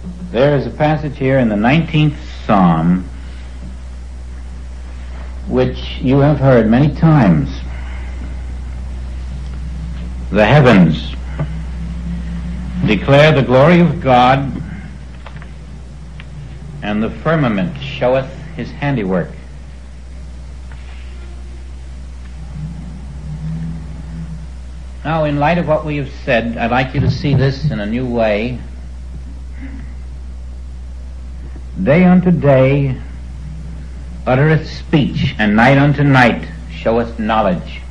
There is a passage here in the 19th Psalm which you have heard many times. The heavens declare the glory of God, and the firmament showeth his handiwork. Now, in light of what we have said, I'd like you to see this in a new way. Day unto day uttereth speech, and night unto night showeth knowledge.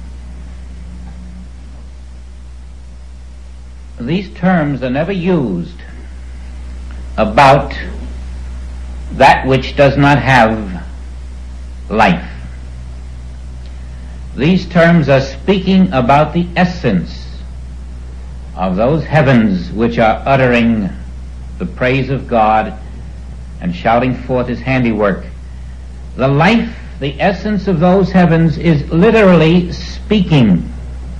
These terms are never used about that which does not have life. These terms are speaking about the essence of those heavens which are uttering the praise of God and shouting forth his handiwork. The life, the essence of those heavens is literally speaking.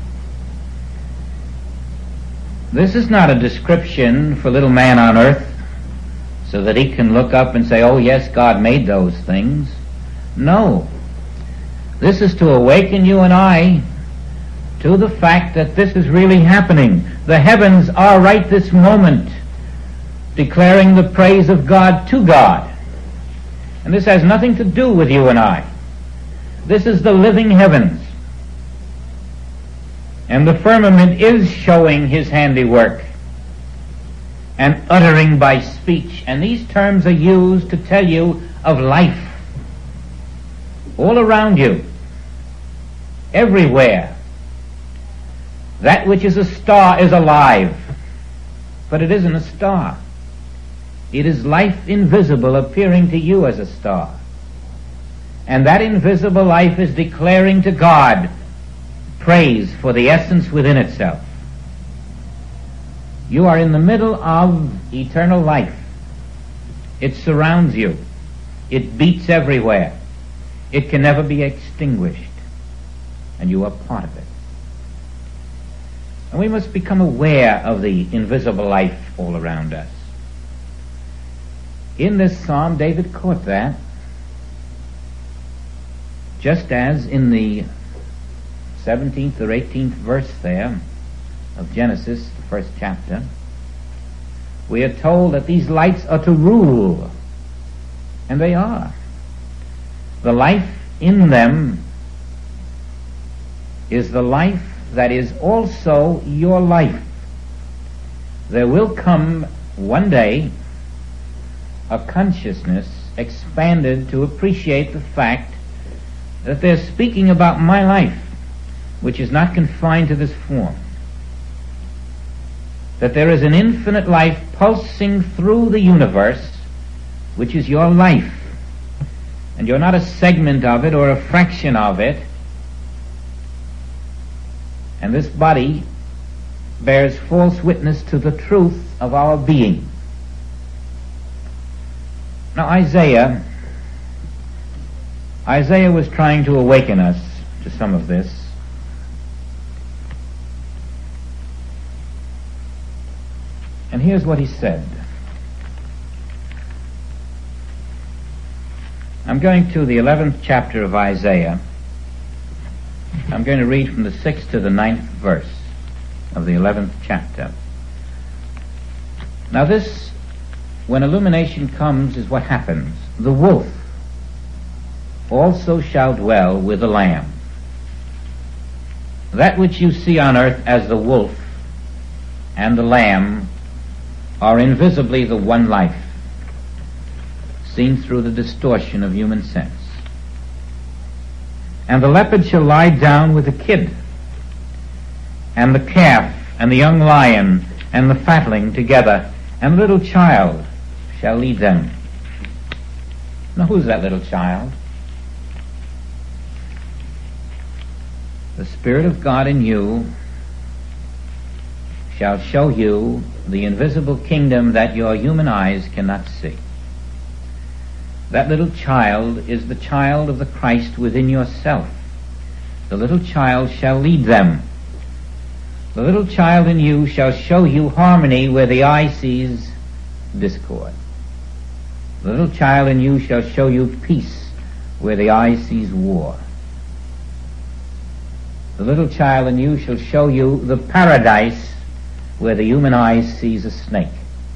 This is not a description for little man on earth so that he can look up and say, oh yes, God made those things. No. This is to awaken you and I to the fact that this is really happening. The heavens are right this moment declaring the praise of God to God. And this has nothing to do with you and I. This is the living heavens. And the firmament is showing his handiwork and uttering by speech. And these terms are used to tell you of life all around you, everywhere. That which is a star is alive, but it isn't a star. It is life invisible appearing to you as a star. And that invisible life is declaring to God praise for the essence within itself. You are in the middle of eternal life. It surrounds you. It beats everywhere. It can never be extinguished. And you are part of it. And we must become aware of the invisible life all around us. In this psalm, David caught that, just as in the 17th or 18th verse there of Genesis, the first chapter, we are told that these lights are to rule, and they are. The life in them is the life that is also your life. There will come one day a consciousness expanded to appreciate the fact that they're speaking about my life, which is not confined to this form. That there is an infinite life pulsing through the universe, which is your life. And you're not a segment of it or a fraction of it. And this body bears false witness to the truth of our being. Now Isaiah was trying to awaken us to some of this. And here's what he said. I'm going to the 11th chapter of Isaiah. I'm going to read from the 6th to the 9th verse of the 11th chapter. Now this, when illumination comes, is what happens. The wolf also shall dwell with the lamb. That which you see on earth as the wolf and the lamb are invisibly the one life, seen through the distortion of human sense. And the leopard shall lie down with the kid, and the calf, and the young lion, and the fatling together, and the little child shall lead them. Now who's that little child? The Spirit of God in you shall show you the invisible kingdom that your human eyes cannot see. That little child is the child of the Christ within yourself. The little child shall lead them. The little child in you shall show you harmony where the eye sees discord. The little child in you shall show you peace where the eye sees war. The little child in you shall show you the paradise where the human eye sees a snake.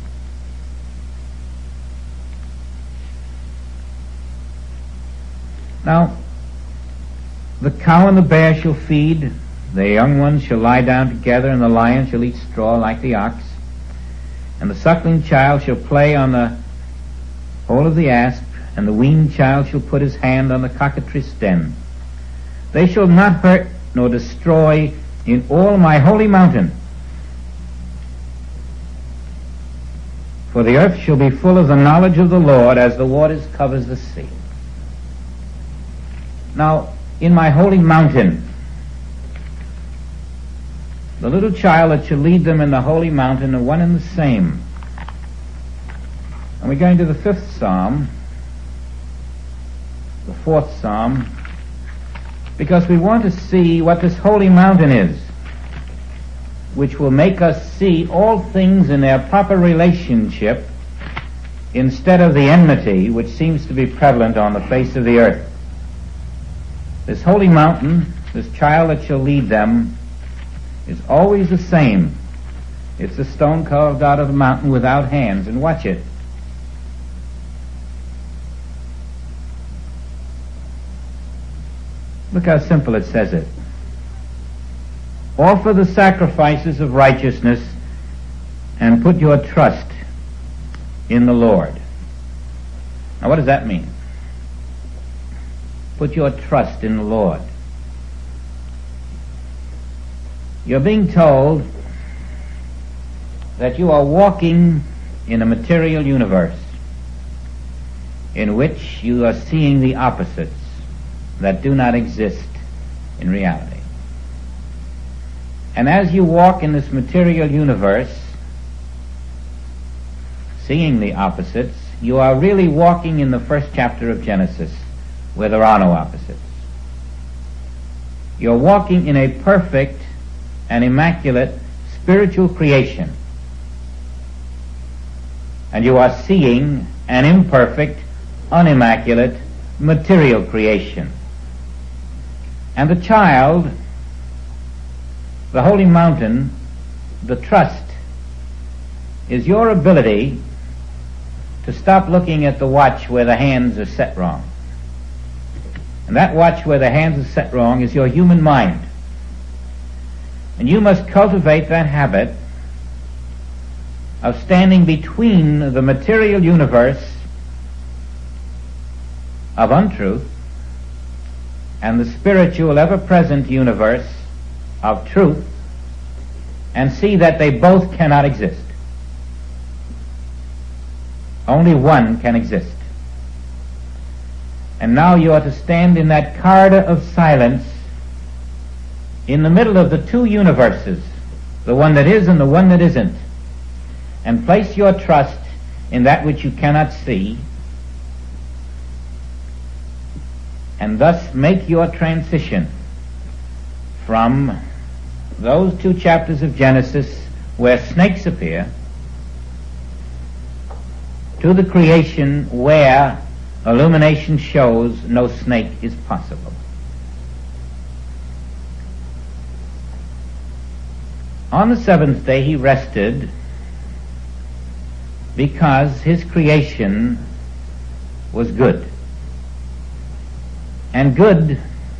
Now, the cow and the bear shall feed, the young ones shall lie down together, and the lion shall eat straw like the ox, and the suckling child shall play on the hole of the asp, and the weaned child shall put his hand on the cockatrice den. They shall not hurt nor destroy in all my holy mountain, for the earth shall be full of the knowledge of the Lord as the waters covers the sea. Now, in my holy mountain, the little child that shall lead them in the holy mountain are one and the same. And we're going to the 5th Psalm, the 4th Psalm, because we want to see what this holy mountain is, which will make us see all things in their proper relationship instead of the enmity which seems to be prevalent on the face of the earth. This holy mountain, this child that shall lead them, is always the same. It's the stone carved out of the mountain without hands. And watch it. Look how simple it says it. Offer the sacrifices of righteousness and put your trust in the Lord. Now what does that mean? Put your trust in the Lord. You're being told that you are walking in a material universe in which you are seeing the opposites that do not exist in reality. And as you walk in this material universe, seeing the opposites, you are really walking in the first chapter of Genesis, where there are no opposites. You're walking in a perfect and immaculate spiritual creation. And you are seeing an imperfect, unimmaculate, material creation. And the child, the holy mountain, the trust, is your ability to stop looking at the watch where the hands are set wrong. And that watch where the hands are set wrong is your human mind. And you must cultivate that habit of standing between the material universe of untruth and the spiritual, ever-present universe of truth, and see that they both cannot exist. Only one can exist. And now you are to stand in that corridor of silence in the middle of the two universes, the one that is and the one that isn't, and place your trust in that which you cannot see, and thus make your transition from those 2 chapters of Genesis where snakes appear to the creation where illumination shows no snake is possible. On the 7th day he rested because his creation was good. And good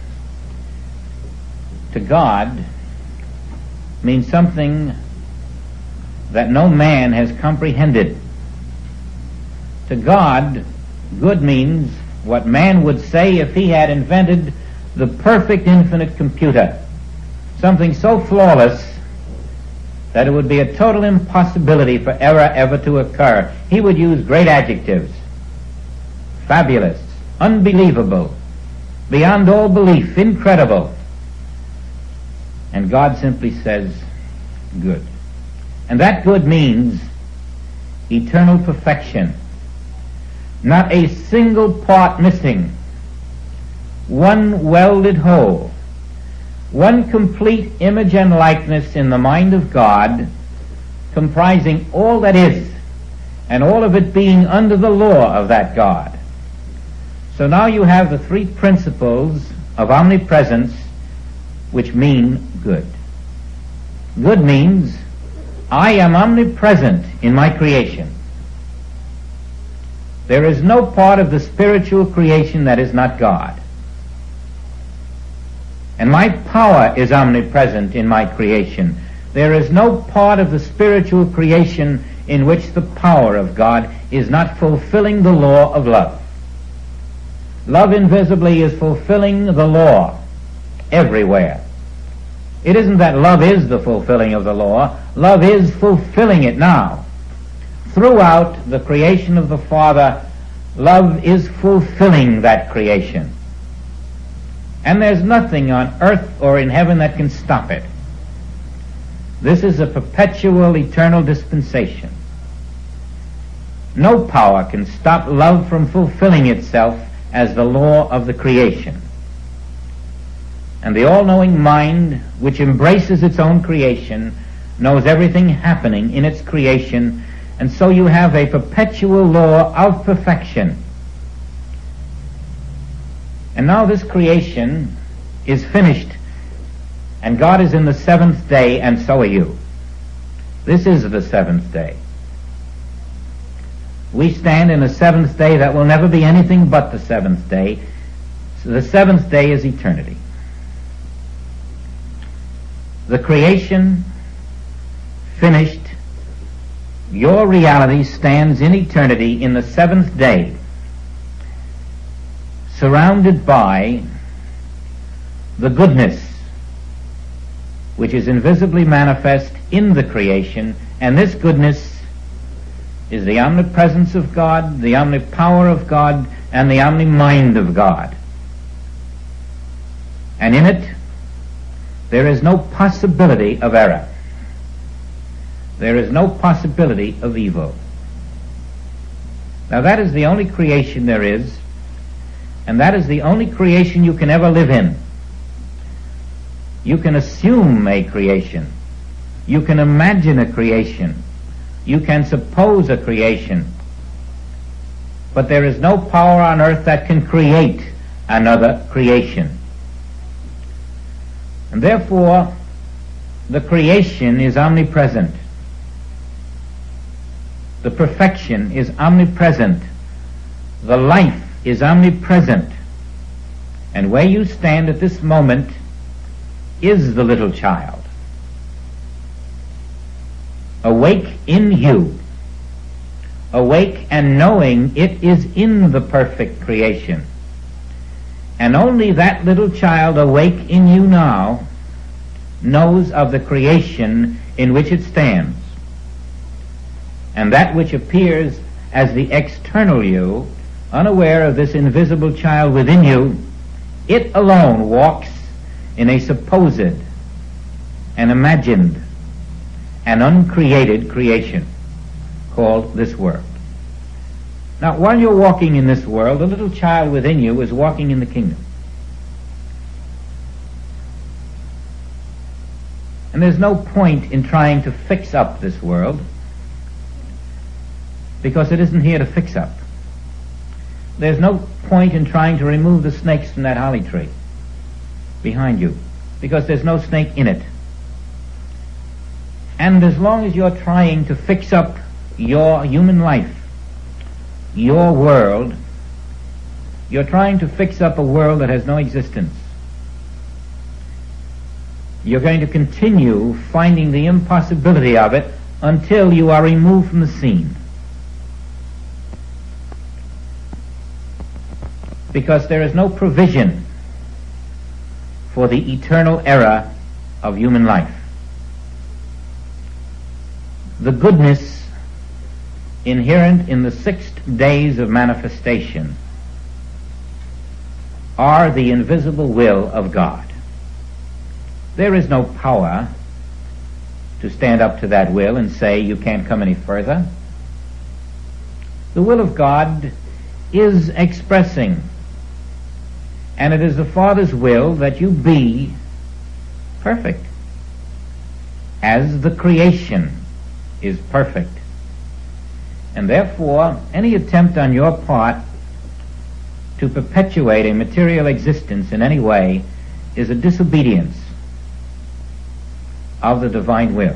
to God means something that no man has comprehended. To God, good means what man would say if he had invented the perfect infinite computer, something so flawless that it would be a total impossibility for error ever to occur. He would use great adjectives: fabulous, unbelievable, beyond all belief, incredible. And God simply says, good. And that good means eternal perfection. Not a single part missing. One welded whole. One complete image and likeness in the mind of God, comprising all that is and all of it being under the law of that God. So now you have the three principles of omnipresence which mean good. Good means I am omnipresent in my creation. There is no part of the spiritual creation that is not God. And my power is omnipresent in my creation. There is no part of the spiritual creation in which the power of God is not fulfilling the law of love. Love invisibly is fulfilling the law everywhere. It isn't that love is the fulfilling of the law. Love is fulfilling it now. Throughout the creation of the Father, love is fulfilling that creation. And there's nothing on earth or in heaven that can stop it. This is a perpetual, eternal dispensation. No power can stop love from fulfilling itself as the law of the creation. And the all-knowing mind, which embraces its own creation, knows everything happening in its creation, and so you have a perpetual law of perfection. And now this creation is finished, and God is in the seventh day, and so are you. This is the seventh day. We stand in a seventh day that will never be anything but the seventh day. So the seventh day is eternity. The creation finished. Your reality stands in eternity in the seventh day, surrounded by the goodness which is invisibly manifest in the creation, and this goodness is the omnipresence of God, the omnipower of God, and the omnimind of God. And in it, there is no possibility of error. There is no possibility of evil. Now that is the only creation there is, and that is the only creation you can ever live in. You can assume a creation. You can imagine a creation. You can suppose a creation. But there is no power on earth that can create another creation. And therefore, the creation is omnipresent. The perfection is omnipresent. The life is omnipresent. And where you stand at this moment is the little child, awake in you, awake and knowing it is in the perfect creation. And only that little child awake in you now knows of the creation in which it stands. And that which appears as the external you, unaware of this invisible child within you, it alone walks in a supposed and imagined and uncreated creation called this world. Now, while you're walking in this world, the little child within you is walking in the kingdom. And there's no point in trying to fix up this world, because it isn't here to fix up. There's no point in trying to remove the snakes from that holly tree behind you, because there's no snake in it. And as long as you're trying to fix up your human life, your world, you're trying to fix up a world that has no existence. You're going to continue finding the impossibility of it until you are removed from the scene. Because there is no provision for the eternal era of human life. The goodness inherent in the 6 days of manifestation are the invisible will of God. There is no power to stand up to that will and say you can't come any further. The will of God is expressing, and it is the Father's will that you be perfect, as the creation is perfect. And therefore, any attempt on your part to perpetuate a material existence in any way is a disobedience of the divine will.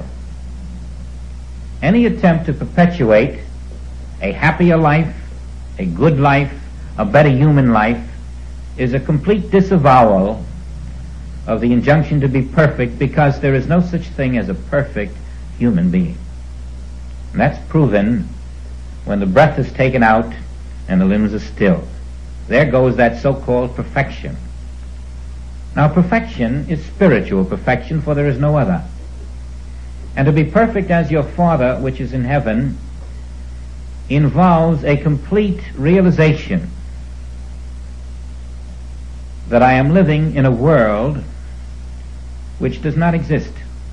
Any attempt to perpetuate a happier life, a good life, a better human life, is a complete disavowal of the injunction to be perfect, because there is no such thing as a perfect human being. And that's proven when the breath is taken out and the limbs are still. There goes that so-called perfection. Now, perfection is spiritual perfection, for there is no other. And to be perfect as your Father which is in heaven involves a complete realization that I am living in a world which does not exist,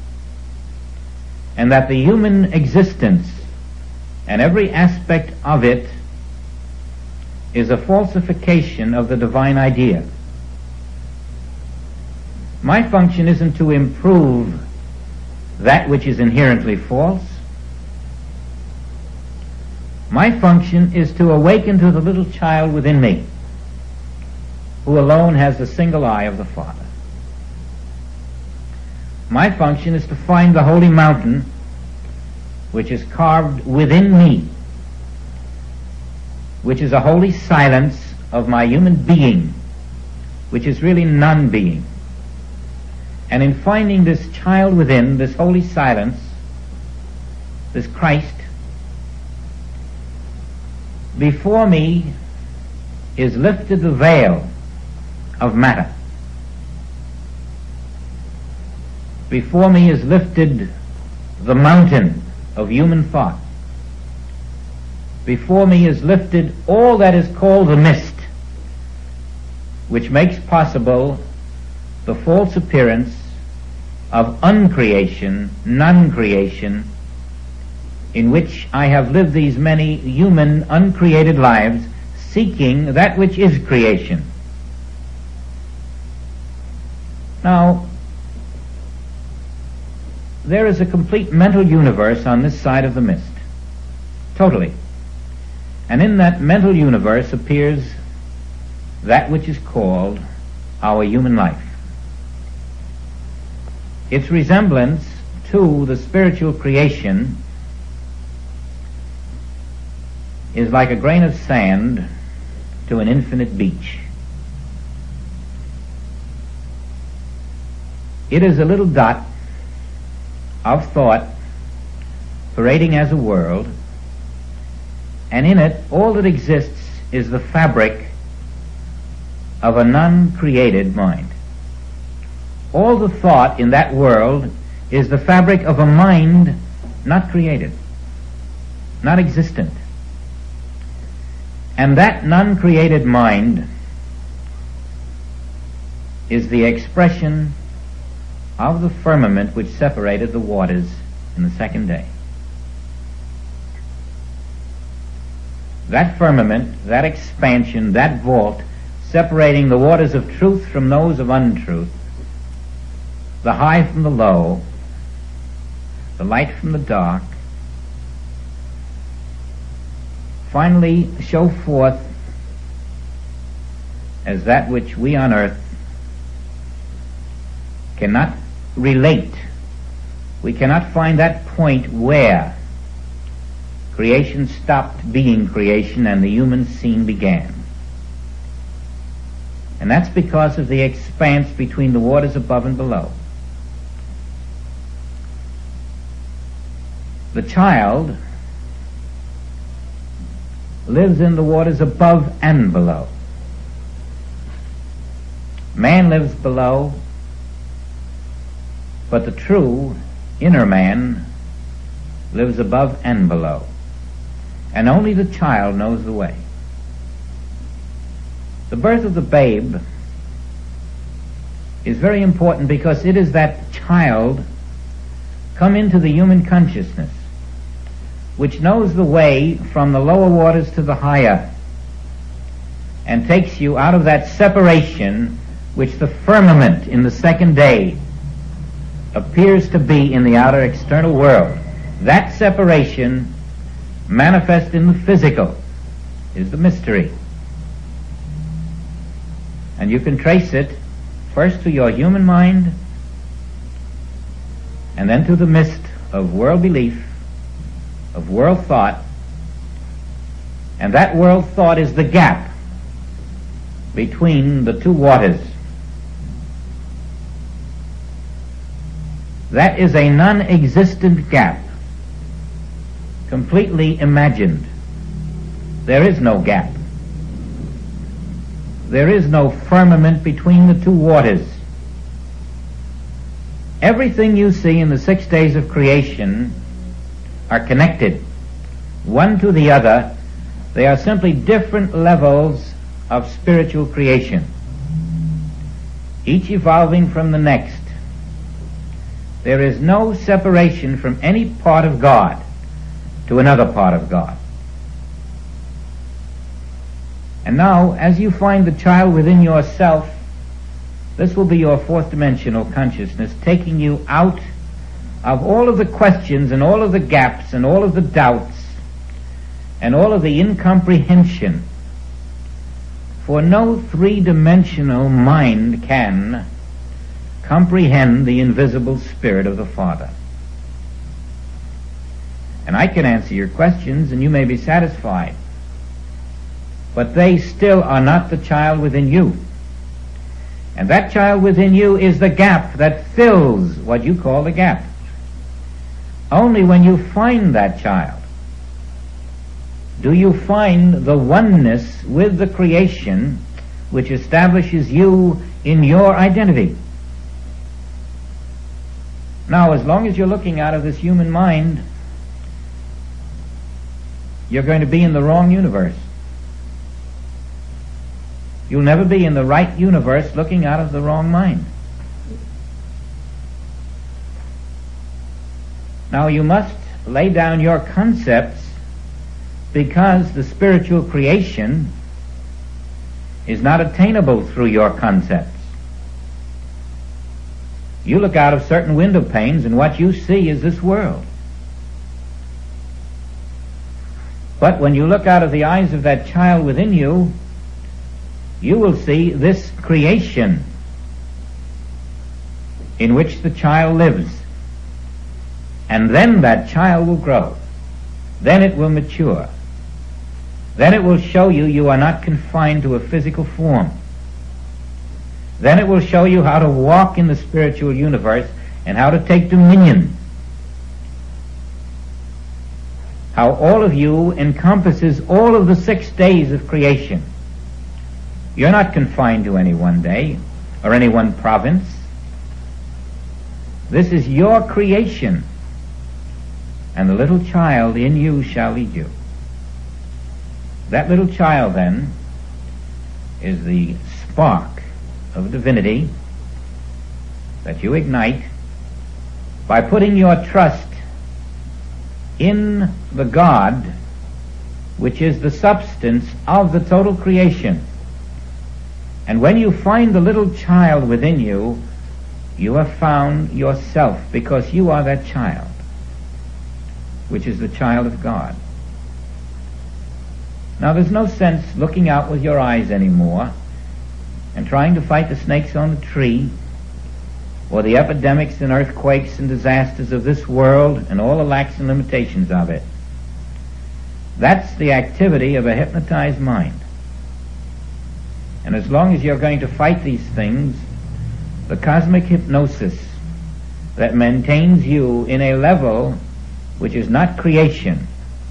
and that the human existence and every aspect of it is a falsification of the divine idea. My function isn't to improve that which is inherently false. My function is to awaken to the little child within me, who alone has the single eye of the Father. My function is to find the holy mountain which is carved within me, which is a holy silence of my human being, which is really non-being. And in finding this child within, this holy silence, this Christ, before me is lifted the veil of matter. Before me is lifted the mountain of human thought. Before me is lifted all that is called the mist, which makes possible the false appearance of uncreation, non-creation, in which I have lived these many human uncreated lives, seeking that which is creation. Now, there is a complete mental universe on this side of the mist, totally. And in that mental universe appears that which is called our human life. Its resemblance to the spiritual creation is like a grain of sand to an infinite beach. It is a little dot of thought parading as a world, and in it all that exists is the fabric of a non-created mind. All the thought in that world is the fabric of a mind not created, not existent. And that non-created mind is the expression of the firmament which separated the waters in the second day. That firmament, that expansion, that vault, separating the waters of truth from those of untruth, the high from the low, the light from the dark, finally show forth as that which we on earth cannot relate. We cannot find that point where creation stopped being creation and the human scene began. And that's because of the expanse between the waters above and below. The child lives in the waters above and below. Man lives below, but the true inner man lives above and below. And only the child knows the way. The birth of the babe is very important because it is that child come into the human consciousness which knows the way from the lower waters to the higher and takes you out of that separation which the firmament in the second day appears to be in the outer external world. That separation manifest in the physical is the mystery. And you can trace it first to your human mind and then to the mist of world belief, of world thought. And that world thought is the gap between the two waters. That is a non-existent gap, completely imagined. There is no gap. There is no firmament between the two waters. Everything you see in the 6 days of creation are connected, one to the other. They are simply different levels of spiritual creation, each evolving from the next. There is no separation from any part of God to another part of God. And now, as you find the child within yourself, this will be your fourth dimensional consciousness, taking you out of all of the questions and all of the gaps and all of the doubts and all of the incomprehension. For no three-dimensional mind can comprehend the invisible Spirit of the Father. And I can answer your questions and you may be satisfied. But they still are not the child within you. And that child within you is the gap that fills what you call the gap. Only when you find that child do you find the oneness with the creation which establishes you in your identity. Now, as long as you're looking out of this human mind, you're going to be in the wrong universe. You'll never be in the right universe looking out of the wrong mind. Now, you must lay down your concepts, because the spiritual creation is not attainable through your concepts. You look out of certain window panes and what you see is this world. But when you look out of the eyes of that child within you, you will see this creation in which the child lives. And then that child will grow. Then it will mature. Then it will show you you are not confined to a physical form. Then it will show you how to walk in the spiritual universe and how to take dominion. How all of you encompasses all of the 6 days of creation. You're not confined to any one day or any one province. This is your creation, and the little child in you shall lead you. That little child, then, is the spark of divinity that you ignite by putting your trust in the God which is the substance of the total creation. And when you find the little child within you, you have found yourself, because you are that child, which is the child of God. Now, there's no sense looking out with your eyes anymore and trying to fight the snakes on the tree or the epidemics and earthquakes and disasters of this world and all the lacks and limitations of it. That's the activity of a hypnotized mind. And as long as you're going to fight these things, the cosmic hypnosis that maintains you in a level which is not creation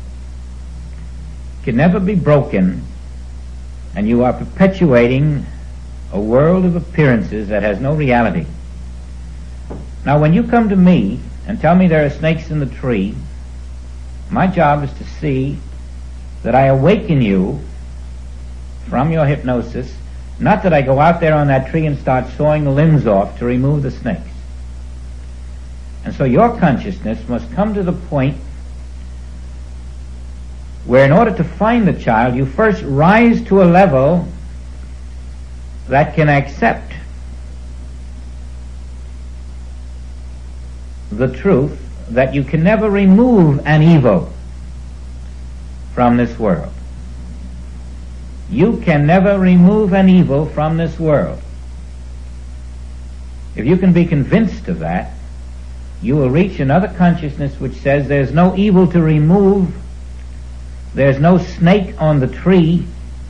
can never be broken, and you are perpetuating a world of appearances that has no reality. Now, when you come to me and tell me there are snakes in the tree, my job is to see that I awaken you from your hypnosis, not that I go out there on that tree and start sawing the limbs off to remove the snakes. And so your consciousness must come to the point where, in order to find the child, you first rise to a level that can accept the truth that you can never remove an evil from this world. You can never remove an evil from this world. If you can be convinced of that, you will reach another consciousness which says there's no evil to remove, there's no snake on the tree.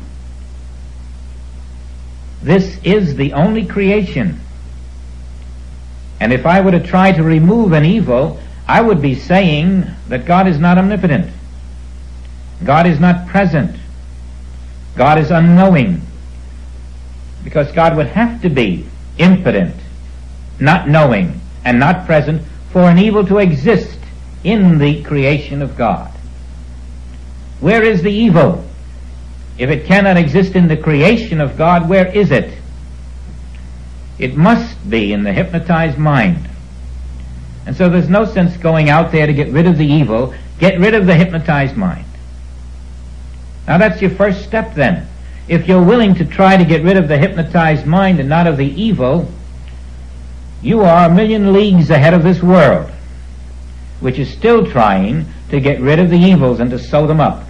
This is the only creation. And if I were to try to remove an evil, I would be saying that God is not omnipotent. God is not present. God is unknowing. Because God would have to be impotent, not knowing, and not present for an evil to exist in the creation of God. Where is the evil? If it cannot exist in the creation of God, where is it? It must be in the hypnotized mind. And so there's no sense going out there to get rid of the evil. Get rid of the hypnotized mind. Now that's your first step then. If you're willing to try to get rid of the hypnotized mind and not of the evil, you are a million leagues ahead of this world, which is still trying to get rid of the evils and to sew them up.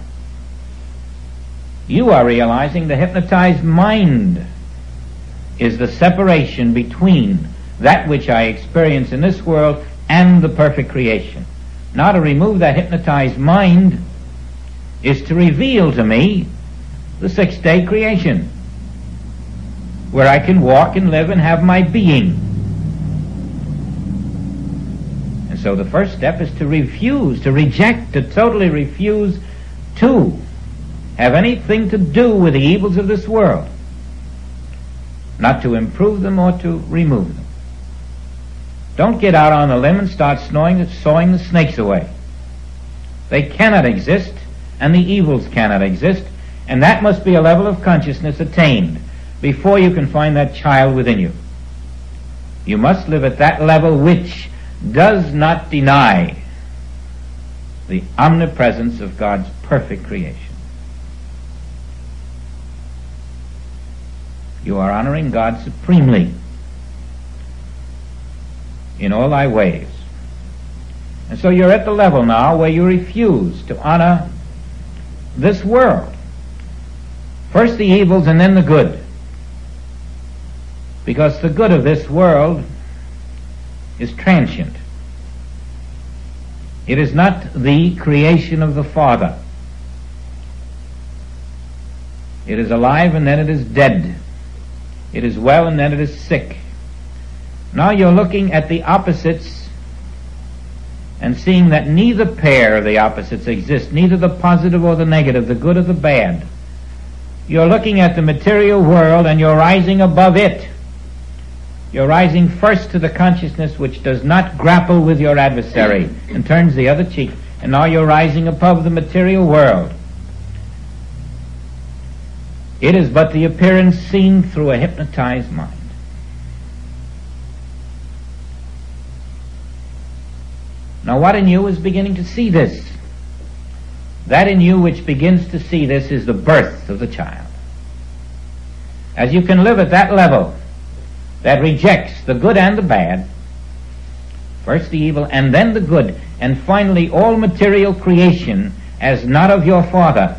You are realizing the hypnotized mind is the separation between that which I experience in this world and the perfect creation. Now to remove that hypnotized mind is to reveal to me the sixth-day creation, where I can walk and live and have my being. And so the first step is to refuse, to reject, to totally refuse to have anything to do with the evils of this world, not to improve them or to remove them. Don't get out on the limb and start sawing the snakes away. They cannot exist, and the evils cannot exist, and that must be a level of consciousness attained before you can find that child within you. You must live at that level which does not deny the omnipresence of God's perfect creation. You are honoring God supremely in all thy ways. And so you're at the level now where you refuse to honor this world. First the evils and then the good. Because the good of this world is transient. It is not the creation of the Father. It is alive and then it is dead. It is well and then it is sick. Now you're looking at the opposites and seeing that neither pair of the opposites exist, neither the positive or the negative, the good or the bad. You're looking at the material world and you're rising above it. You're rising first to the consciousness which does not grapple with your adversary and turns the other cheek. And now you're rising above the material world. It is but the appearance seen through a hypnotized mind. Now what in you is beginning to see this? That in you which begins to see this is the birth of the child. As you can live at that level that rejects the good and the bad, first the evil and then the good, and finally all material creation as not of your Father,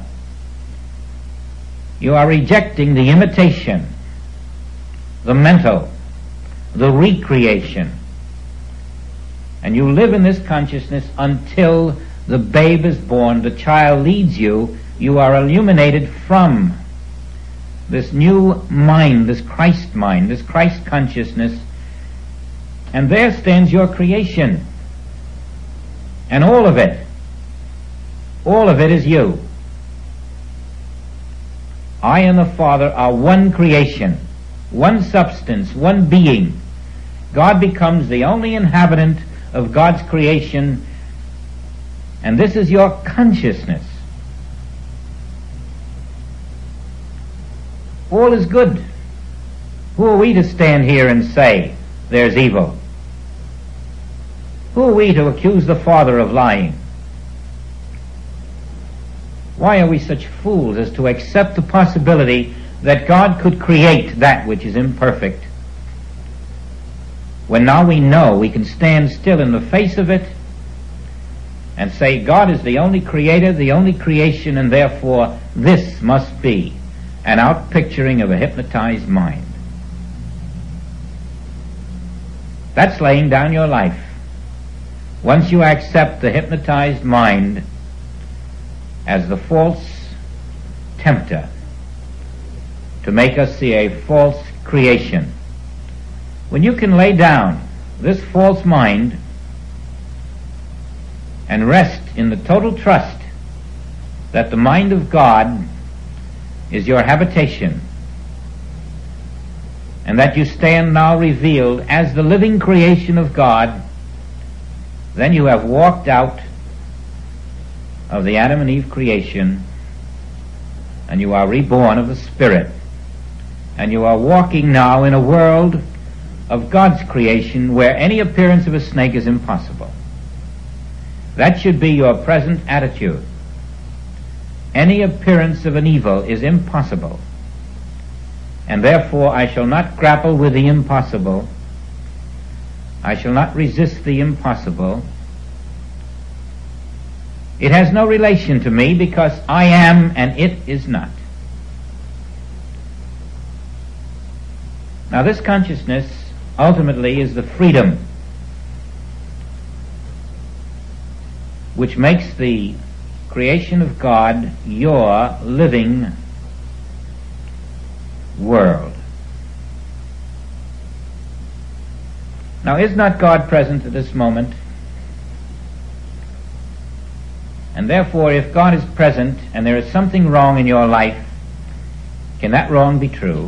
you are rejecting the imitation, the mental, the recreation. And you live in this consciousness until the babe is born, the child leads you, you are illuminated from this new mind, this Christ mind, this Christ consciousness, and there stands your creation. And all of it is you. I and the Father are one creation, one substance, one being. God becomes the only inhabitant of God's creation, and this is your consciousness. All is good. Who are we to stand here and say there's evil? Who are we to accuse the Father of lying? Why are we such fools as to accept the possibility that God could create that which is imperfect, when now we know we can stand still in the face of it and say God is the only creator, the only creation, and therefore this must be an outpicturing of a hypnotized mind. That's laying down your life. Once you accept the hypnotized mind as the false tempter to make us see a false creation, when you can lay down this false mind and rest in the total trust that the mind of God is your habitation, and that you stand now revealed as the living creation of God, then you have walked out of the Adam and Eve creation, and you are reborn of the Spirit, and you are walking now in a world of God's creation where any appearance of a snake is impossible. That should be your present attitude. Any appearance of an evil is impossible, and therefore I shall not grapple with the impossible. I shall not resist the impossible. It has no relation to me because I am and it is not. Now this consciousness ultimately is the freedom which makes the creation of God your living world. Now, is not God present at this moment? And therefore, if God is present and there is something wrong in your life, can that wrong be true?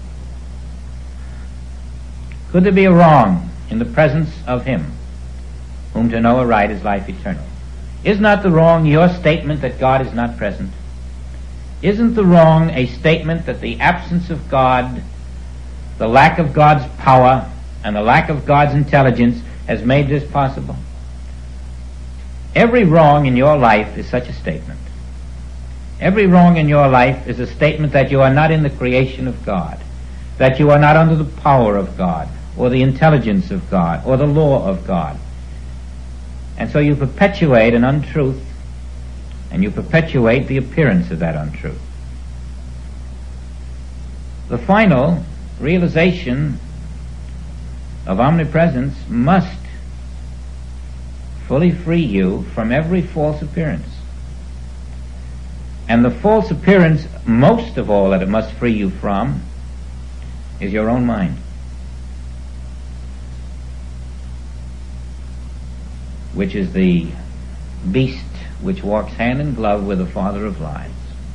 Could there be a wrong in the presence of Him whom to know aright is life eternal? Is not the wrong your statement that God is not present? Isn't the wrong a statement that the absence of God, the lack of God's power, and the lack of God's intelligence has made this possible? Every wrong in your life is such a statement. Every wrong in your life is a statement that you are not in the creation of God, that you are not under the power of God, or the intelligence of God, or the law of God. And so you perpetuate an untruth, and you perpetuate the appearance of that untruth. The final realization of omnipresence must fully free you from every false appearance. And the false appearance, most of all, that it must free you from is your own mind, which is the beast which walks hand in glove with the father of lies.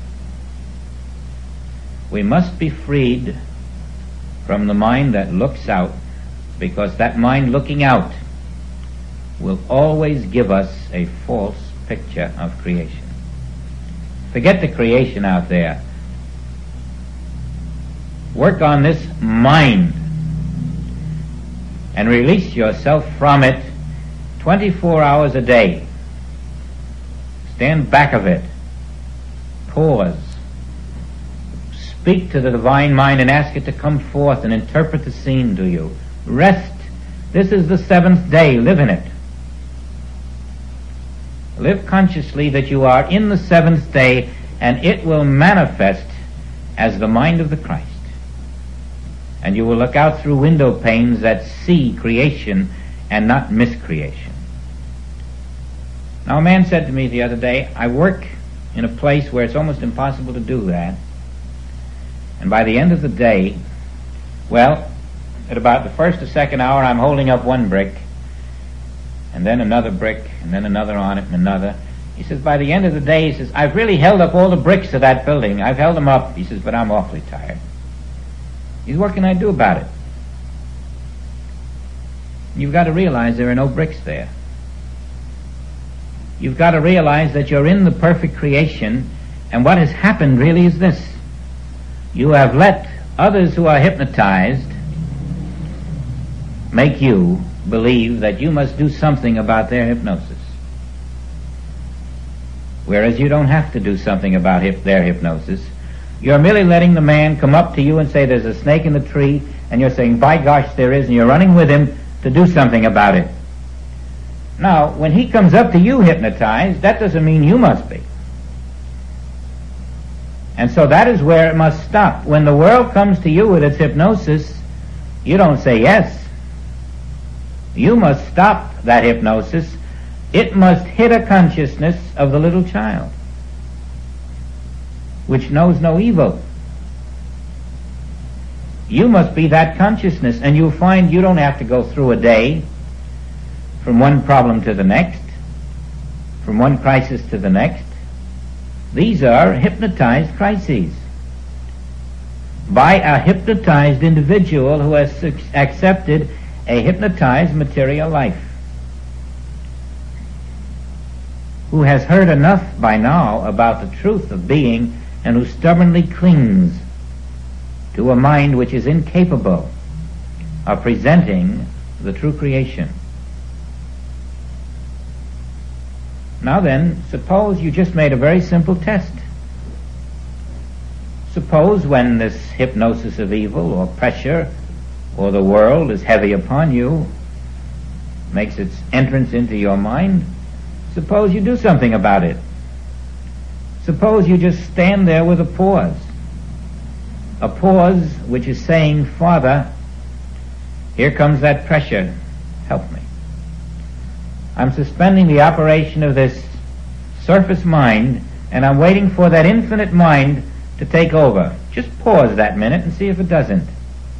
We must be freed from the mind that looks out, because that mind looking out will always give us a false picture of creation. Forget the creation out there. Work on this mind and release yourself from it 24 hours a day. Stand back of it. Pause. Speak to the divine mind and ask it to come forth and interpret the scene to you. Rest. This is the seventh day. Live in it. Live consciously that you are in the seventh day, and it will manifest as the mind of the Christ. And you will look out through window panes that see creation and not miscreation. Now, a man said to me the other day, I work in a place where it's almost impossible to do that. And by the end of the day, well, at about the first or second hour, I'm holding up one brick, and then another brick, and then another on it, and another. He says, by the end of the day, he says, I've really held up all the bricks of that building. I've held them up. He says, but I'm awfully tired. He says, what can I do about it? You've got to realize there are no bricks there. You've got to realize that you're in the perfect creation, and what has happened really is this. You have let others who are hypnotized make you believe that you must do something about their hypnosis. Whereas you don't have to do something about their hypnosis. You're merely letting the man come up to you and say there's a snake in the tree, and you're saying, by gosh, there is, and you're running with him to do something about it. Now, when he comes up to you hypnotized, that doesn't mean you must be. And so that is where it must stop. When the world comes to you with its hypnosis, you don't say yes. You must stop that hypnosis. It must hit a consciousness of the little child, which knows no evil. You must be that consciousness, and you'll find you don't have to go through a day from one problem to the next, from one crisis to the next. These are hypnotized crises by a hypnotized individual who has accepted a hypnotized material life, who has heard enough by now about the truth of being and who stubbornly clings to a mind which is incapable of presenting the true creation. Now then, suppose you just made a very simple test. Suppose when this hypnosis of evil or pressure or the world is heavy upon you, makes its entrance into your mind, suppose you do something about it. Suppose you just stand there with a pause which is saying, Father, here comes that pressure, help me. I'm suspending the operation of this surface mind, and I'm waiting for that infinite mind to take over. Just pause that minute and see if it doesn't.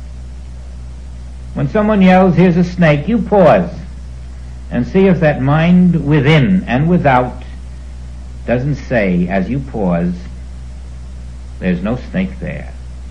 When someone yells, here's a snake, you pause and see if that mind within and without doesn't say, as you pause, there's no snake there.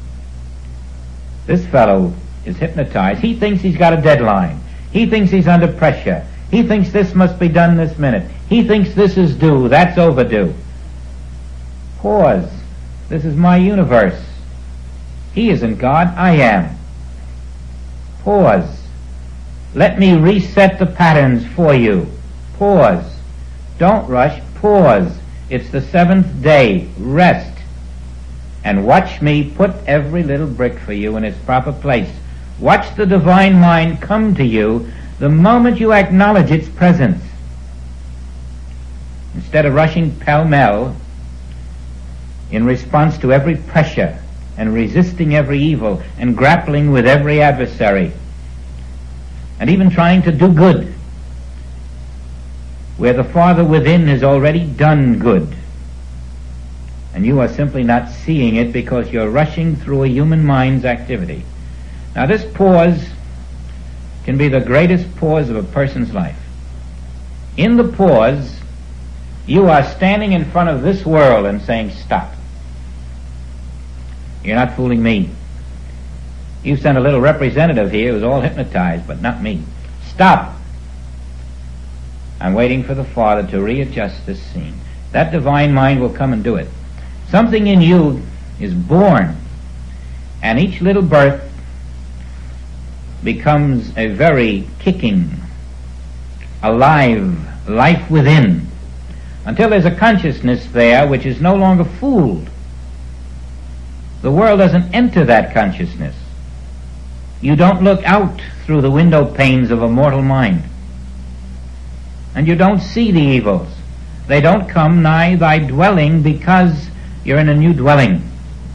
This fellow is hypnotized. He thinks he's got a deadline. He thinks he's under pressure. He thinks this must be done this minute. He thinks this is due, that's overdue. Pause. This is my universe. He isn't God, I am. Pause. Let me reset the patterns for you. Pause. Don't rush. Pause. It's the seventh day. Rest. And watch me put every little brick for you in its proper place. Watch the divine mind come to you the moment you acknowledge its presence. Instead of rushing pell-mell in response to every pressure and resisting every evil and grappling with every adversary and even trying to do good where the Father within has already done good, and you are simply not seeing it because you're rushing through a human mind's activity. Now this pause can be the greatest pause of a person's life. In the pause, you are standing in front of this world and saying, stop. You're not fooling me. You sent a little representative here who's all hypnotized, but not me. Stop. I'm waiting for the Father to readjust this scene. That divine mind will come and do it. Something in you is born, and each little birth becomes a very kicking, alive life within, until there's a consciousness there which is no longer fooled. The world doesn't enter that consciousness. You don't look out through the window panes of a mortal mind, and you don't see the evils. They don't come nigh thy dwelling because you're in a new dwelling.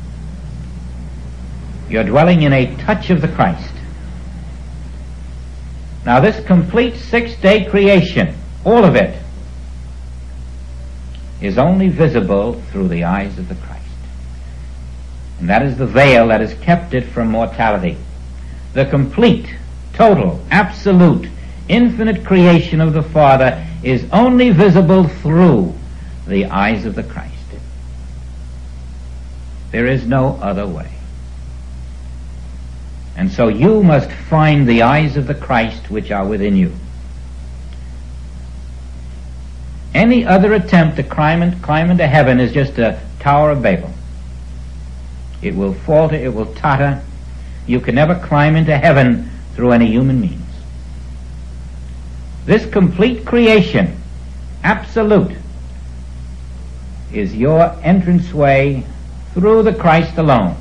You're dwelling in a touch of the Christ. Now this complete 6-day creation, all of it, is only visible through the eyes of the Christ. And that is the veil that has kept it from mortality. The complete, total, absolute, infinite creation of the Father is only visible through the eyes of the Christ. There is no other way. And so you must find the eyes of the Christ which are within you. Any other attempt to climb into heaven is just a Tower of Babel. It will falter, it will totter. You can never climb into heaven through any human means. This complete creation, absolute, is your entranceway through the Christ alone.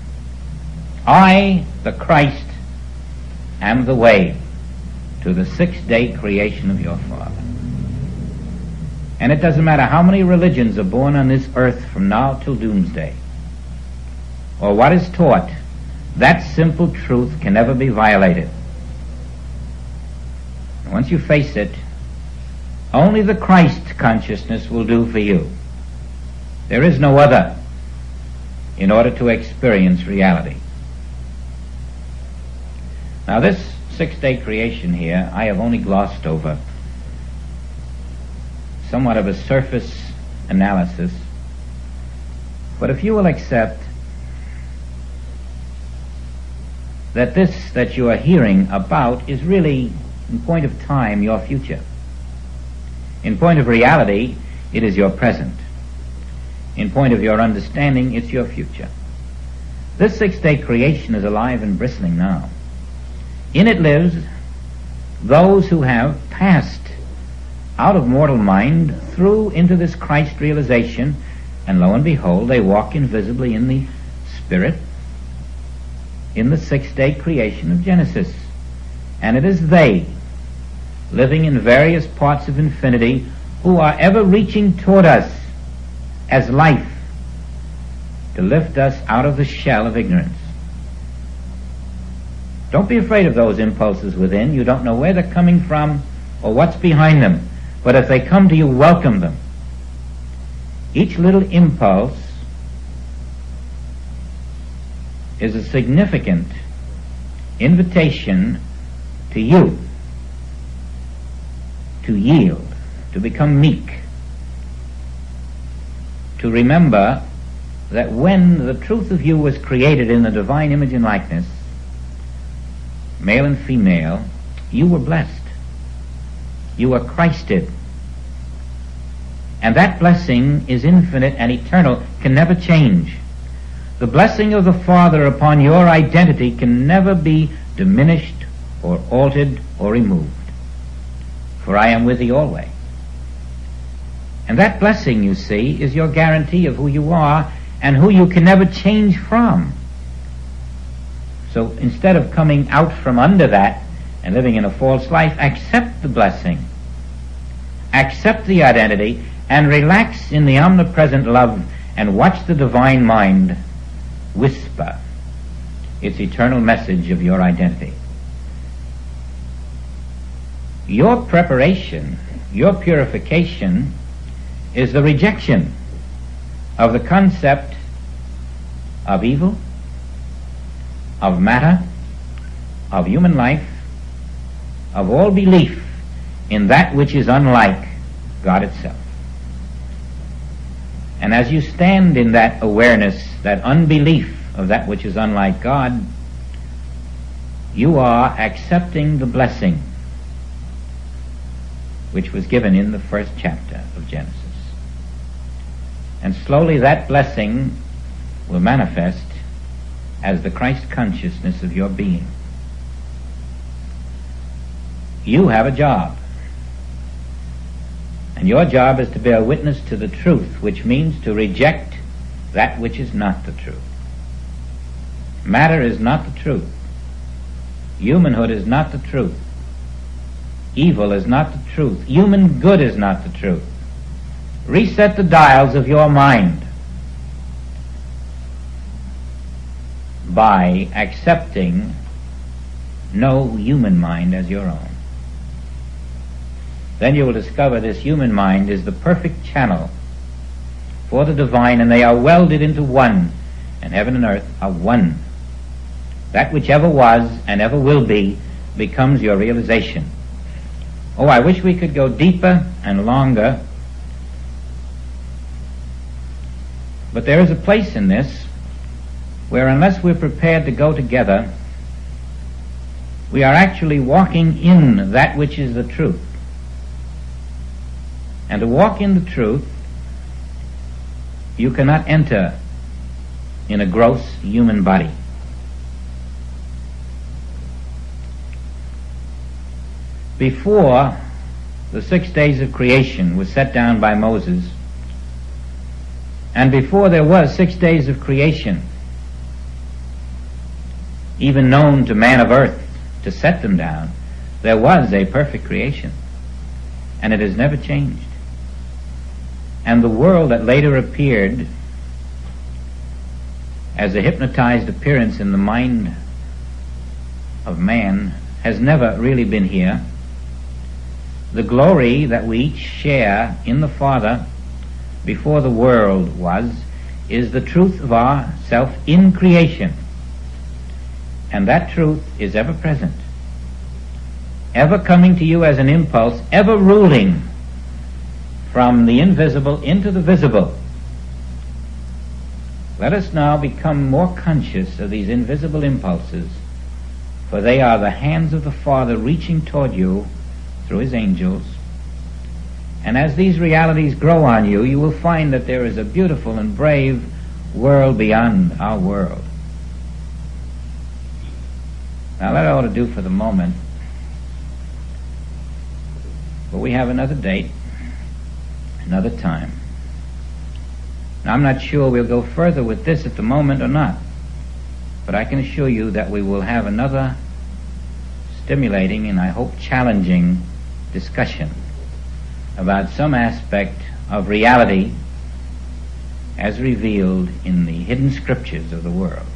I, the Christ, am the way to the 6-day creation of your Father. And it doesn't matter how many religions are born on this earth from now till doomsday, or what is taught, that simple truth can never be violated. And once you face it, only the Christ consciousness will do for you. There is no other in order to experience reality. Now this six-day creation here, I have only glossed over. Somewhat of a surface analysis. But if you will accept that this that you are hearing about is really, in point of time, your future. In point of reality, it is your present. In point of your understanding, it's your future. This six-day creation is alive and bristling now. In it lives those who have passed out of mortal mind through into this Christ realization, and lo and behold, they walk invisibly in the Spirit in the six-day creation of Genesis. And it is they, living in various parts of infinity, who are ever reaching toward us as life to lift us out of the shell of ignorance. Don't be afraid of those impulses within. You don't know where they're coming from or what's behind them. But if they come to you, welcome them. Each little impulse is a significant invitation to you to yield, to become meek, to remember that when the truth of you was created in the divine image and likeness, male and female, you were blessed. You were Christed. And that blessing is infinite and eternal, can never change. The blessing of the Father upon your identity can never be diminished or altered or removed. For I am with thee always. And that blessing, you see, is your guarantee of who you are and who you can never change from. So instead of coming out from under that and living in a false life, accept the blessing. Accept the identity and relax in the omnipresent love and watch the divine mind whisper its eternal message of your identity. Your preparation, your purification is the rejection of the concept of evil, of matter, of human life, of all belief in that which is unlike God itself. And as you stand in that awareness, that unbelief of that which is unlike God, you are accepting the blessing which was given in the first chapter of Genesis. And slowly that blessing will manifest as the Christ consciousness of your being. You have a job. And your job is to bear witness to the truth, which means to reject that which is not the truth. Matter is not the truth. Humanhood is not the truth. Evil is not the truth. Human good is not the truth. Reset the dials of your mind by accepting no human mind as your own. Then you will discover this human mind is the perfect channel for the divine, and they are welded into one, and heaven and earth are one. That which ever was and ever will be becomes your realization. Oh, I wish we could go deeper and longer, but there is a place in this where unless we're prepared to go together, we are actually walking in that which is the truth. And to walk in the truth, you cannot enter in a gross human body. Before the 6 days of creation was set down by Moses, and before there was 6 days of creation, even known to man of earth to set them down, there was a perfect creation, and it has never changed. And the world that later appeared as a hypnotized appearance in the mind of man has never really been here. The glory that we each share in the Father before the world was is the truth of our self in creation. And that truth is ever present, ever coming to you as an impulse, ever ruling from the invisible into the visible. Let us now become more conscious of these invisible impulses, for they are the hands of the Father reaching toward you through his angels. And as these realities grow on you, you will find that there is a beautiful and brave world beyond our world. Now that ought to do for the moment, but we have another date, another time. Now I'm not sure we'll go further with this at the moment or not, but I can assure you that we will have another stimulating and I hope challenging discussion about some aspect of reality as revealed in the hidden scriptures of the world.